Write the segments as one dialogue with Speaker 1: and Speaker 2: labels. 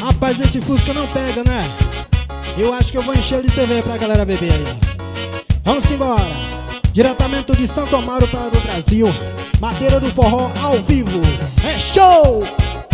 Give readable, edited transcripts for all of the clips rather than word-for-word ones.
Speaker 1: Rapaz, esse Fusca não pega, né? Eu acho que eu vou encher de cerveja pra galera beber aí. Vamos embora. Diretamente de Santo Amaro para o Brasil. Madeira do Forró ao vivo. É show!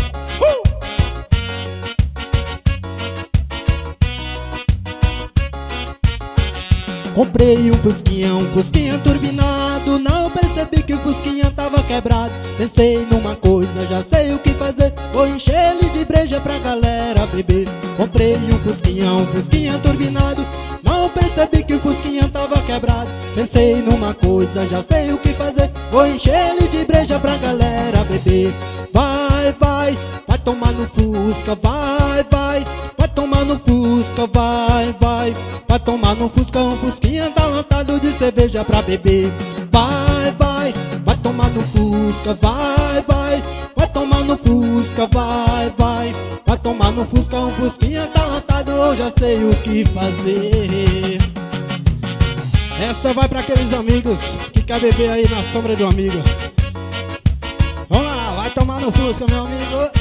Speaker 1: Comprei um Fusquinha turbinado. Não percebi que o Fusquinha tava quebrado. Pensei numa coisa, já sei o que fazer. Vou encher ele de breja pra galera beber. Comprei um Fusquinha turbinado. Não percebi que o Fusquinha tava quebrado. Pensei numa coisa, já sei o que fazer. Vou encher ele de breja pra galera beber. Vai, vai, vai tomar no Fusca. Vai, vai, vai tomar no Fusca. Vai, vai, vai tomar no Fusca. Um Fusquinha tá lotado de cerveja pra beber. Vai, vai, vai tomar no Fusca. Vai, vai, vai tomar no Fusca. Vai, vai, vai tomar no Fusca. Um Fusquinha tá lotado, eu já sei o que fazer. Essa vai pra aqueles amigos que quer beber aí na sombra de um amigo. Vamos lá, vai tomar no Fusca, meu amigo.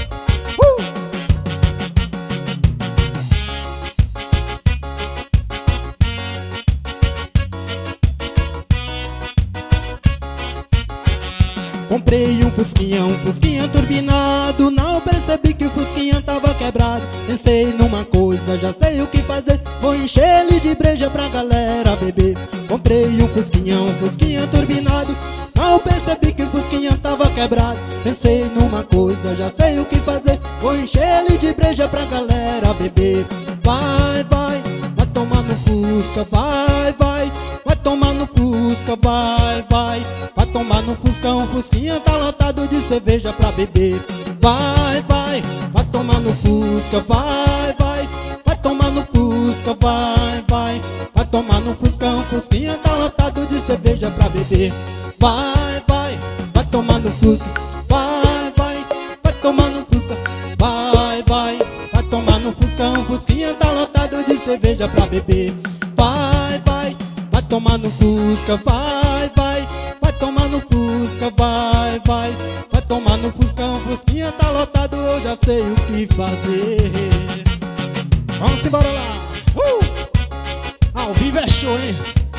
Speaker 1: Comprei um Fusquinha turbinado. Não percebi que o Fusquinha tava quebrado. Pensei numa coisa, já sei o que fazer. Vou encher ele de breja pra galera beber. Comprei um Fusquinha turbinado. Não percebi que o Fusquinha tava quebrado. Pensei numa coisa, já sei o que fazer. Vou encher ele de breja pra galera beber. Vai, vai, vai tomar no Fusca. Vai, vai, vai tomar no Fusca. Vai, vai, vai tomar no Fusca. Um Fusquinha tá lotado de cerveja pra beber. Vai, vai, vai tomar no Fusca. Vai, vai, vai tomar no Fusca. Vai, vai, vai tomar no Fusca. Um Fusquinha tá lotado de cerveja pra beber. Vai, vai, vai tomar no Fusca. Vai, vai, vai tomar no Fusca. Vai, vai, vai tomar no Fusca. Um Fusquinha tá lotado de cerveja pra beber. Vai, vai, vai tomar no Fusca. Vai, vai, vai tomar no Fusca. Vai, vai, vai tomar no Fusca. Um Fusquinha tá lotado, eu já sei o que fazer. Vamos embora lá. Ao vivo é show, hein?